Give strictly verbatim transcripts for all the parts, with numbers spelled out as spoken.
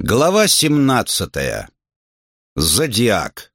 Глава семнадцатая. Зодиак.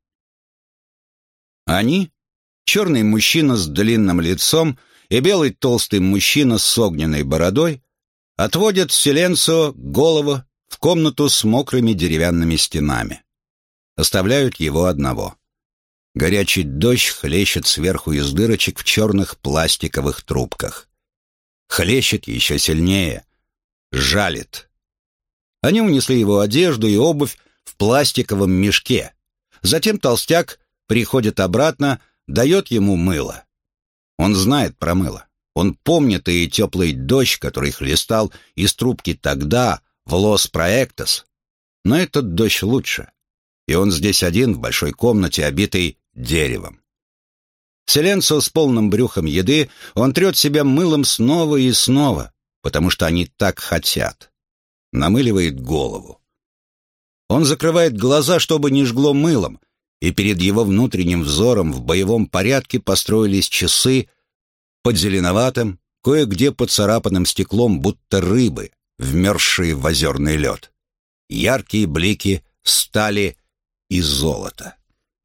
Они, черный мужчина с длинным лицом и белый толстый мужчина с огненной бородой, отводят Силенцио голову в комнату с мокрыми деревянными стенами. Оставляют его одного. Горячий дождь хлещет сверху из дырочек в черных пластиковых трубках. Хлещет еще сильнее, жалит. Они унесли его одежду и обувь в пластиковом мешке. Затем толстяк приходит обратно, дает ему мыло. Он знает про мыло. Он помнит и теплый дождь, который хлестал из трубки тогда, в Лос-Проектос. Но этот дождь лучше. И он здесь один, в большой комнате, обитой деревом. Силенцио с полным брюхом еды, он трет себя мылом снова и снова, потому что они так хотят. Намыливает голову. Он закрывает глаза, чтобы не жгло мылом, и перед его внутренним взором в боевом порядке построились часы под зеленоватым, кое-где поцарапанным стеклом, будто рыбы, вмерзшие в озерный лед. Яркие блики стали и золота.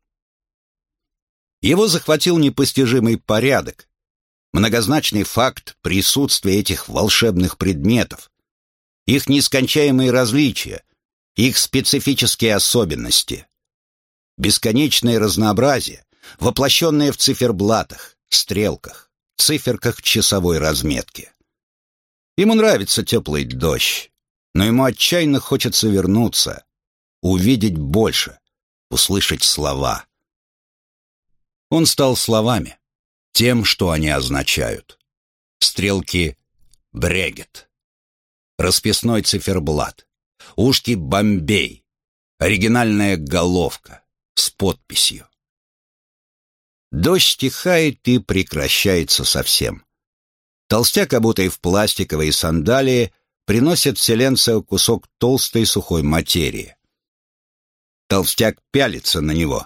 Его захватил непостижимый порядок, многозначный факт присутствия этих волшебных предметов, их нескончаемые различия, их специфические особенности. Бесконечное разнообразие, воплощенное в циферблатах, стрелках, циферках часовой разметки. Ему нравится теплый дождь, но ему отчаянно хочется вернуться, увидеть больше, услышать слова. Он стал словами, тем, что они означают. Стрелки Брегет, расписной циферблат, ушки Бомбей, оригинальная головка с подписью. Дождь стихает и прекращается совсем. Толстяк, обутый в пластиковые сандалии, приносит Силенцио кусок толстой сухой материи. Толстяк пялится на него.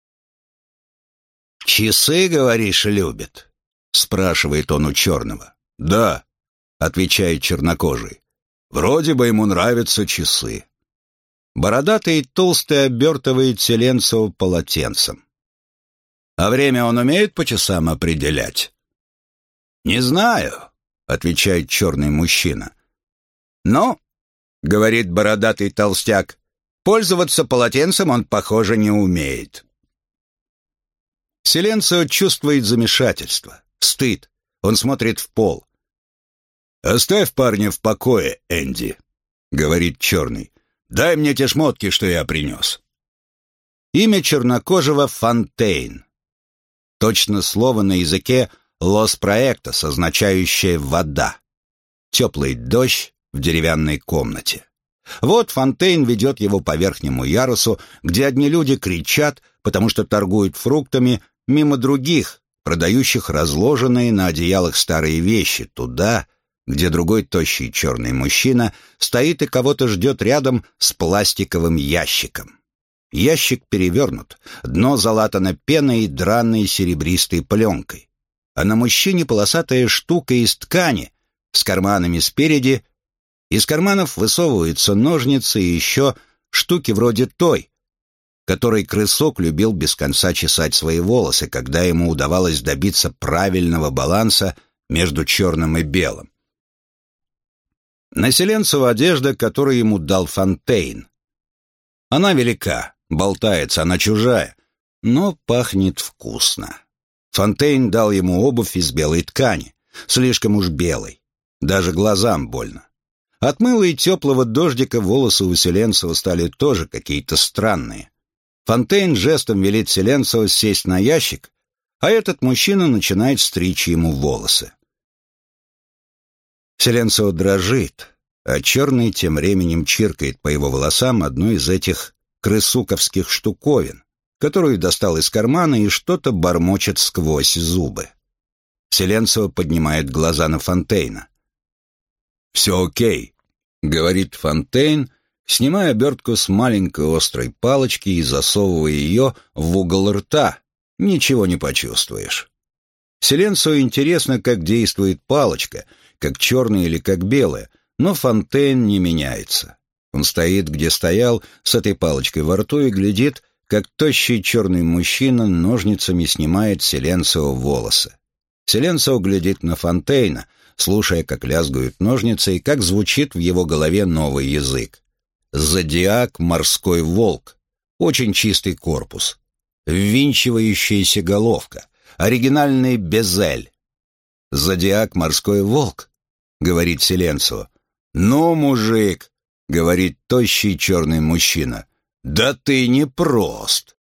«Часы, говоришь, любит?» — спрашивает он у черного. «Да», — отвечает чернокожий. «Вроде бы ему нравятся часы». Бородатый и толстый обертывает Силенцио полотенцем. «А время он умеет по часам определять?» «Не знаю», — отвечает черный мужчина. «Но», — говорит бородатый толстяк, — «пользоваться полотенцем он, похоже, не умеет». Силенцио чувствует замешательство, стыд. Он смотрит в пол. «Оставь парня в покое, Энди», — говорит черный. «Дай мне те шмотки, что я принес». Имя чернокожего — Фонтейн. Точно слово на языке Лос-Проектос, означающее «вода». Теплый дождь в деревянной комнате. Вот Фонтейн ведет его по верхнему ярусу, где одни люди кричат, потому что торгуют фруктами, мимо других, продающих разложенные на одеялах старые вещи, туда, где другой тощий черный мужчина стоит и кого-то ждет рядом с пластиковым ящиком. Ящик перевернут, дно залатано пеной и драной серебристой пленкой, а на мужчине полосатая штука из ткани с карманами спереди. Из карманов высовываются ножницы и еще штуки вроде той, которой крысок любил без конца чесать свои волосы, когда ему удавалось добиться правильного баланса между черным и белым. На Силенцио одежда, которую ему дал Фонтейн. Она велика, болтается, она чужая, но пахнет вкусно. Фонтейн дал ему обувь из белой ткани, слишком уж белой, даже глазам больно. От мыла и теплого дождика волосы у Силенцио стали тоже какие-то странные. Фонтейн жестом велит Силенцио сесть на ящик, а этот мужчина начинает стричь ему волосы. Силенцио дрожит, а черный тем временем чиркает по его волосам одной из этих крысуковских штуковин, которую достал из кармана и что-то бормочет сквозь зубы. Силенцио поднимает глаза на Фонтейна. «Все окей», — говорит Фонтейн, снимая обертку с маленькой острой палочки и засовывая ее в угол рта. Ничего не почувствуешь. Силенцио интересно, как действует палочка, как черная или как белая, но Фонтейн не меняется. Он стоит, где стоял, с этой палочкой во рту и глядит, как тощий черный мужчина ножницами снимает Силенцио волосы. Силенцио глядит на Фонтейна, слушая, как лязгают ножницы и как звучит в его голове новый язык. Зодиак «Морской волк». Очень чистый корпус. Ввинчивающаяся головка. Оригинальный безель. «Зодиак «Морской волк», — говорит Силенцио. «Ну, мужик», — говорит тощий черный мужчина, — «да ты не прост».